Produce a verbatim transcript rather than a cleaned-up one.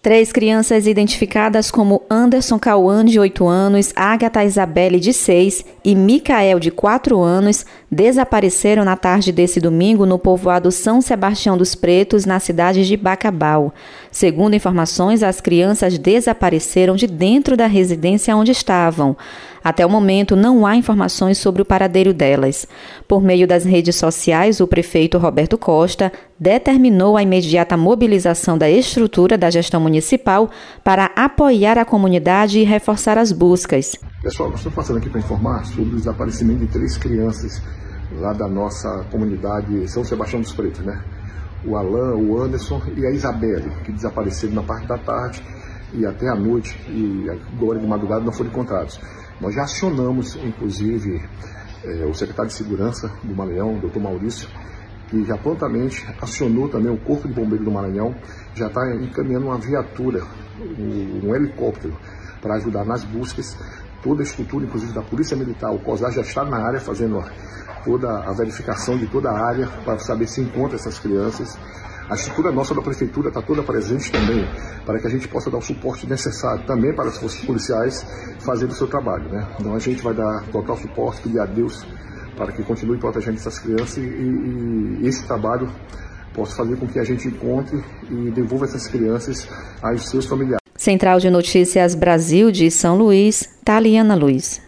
Três crianças identificadas como Anderson Cauã, de oito anos, Ágata Isabelle, de seis e Micael, de quatro anos, desapareceram na tarde desse domingo no povoado São Sebastião dos Pretos, na cidade de Bacabal. Segundo informações, as crianças desapareceram de dentro da residência onde estavam. Até o momento, não há informações sobre o paradeiro delas. Por meio das redes sociais, o prefeito Roberto Costa determinou a imediata mobilização da estrutura da gestão municipal para apoiar a comunidade e reforçar as buscas. Pessoal, nós estamos passando aqui para informar sobre o desaparecimento de três crianças lá da nossa comunidade São Sebastião dos Pretos, né? O Alan, o Anderson e a Isabelle, que desapareceram na parte da tarde e até a noite, e agora de madrugada não foram encontrados. Nós já acionamos, inclusive, eh, o secretário de Segurança do Maranhão, o doutor Maurício, que já prontamente acionou também o Corpo de Bombeiros do Maranhão, já está encaminhando uma viatura, um, um helicóptero, para ajudar nas buscas. Toda a estrutura, inclusive da Polícia Militar, o COSAR já está na área fazendo toda a verificação de toda a área para saber se encontra essas crianças. A estrutura nossa da Prefeitura está toda presente também, para que a gente possa dar o suporte necessário também para as forças policiais fazendo o seu trabalho, né? Então a gente vai dar total suporte, pedir a Deus para que continue protegendo essas crianças e, e, e esse trabalho possa fazer com que a gente encontre e devolva essas crianças aos seus familiares. Central de Notícias Brasil de São Luís, Taliana Luiz.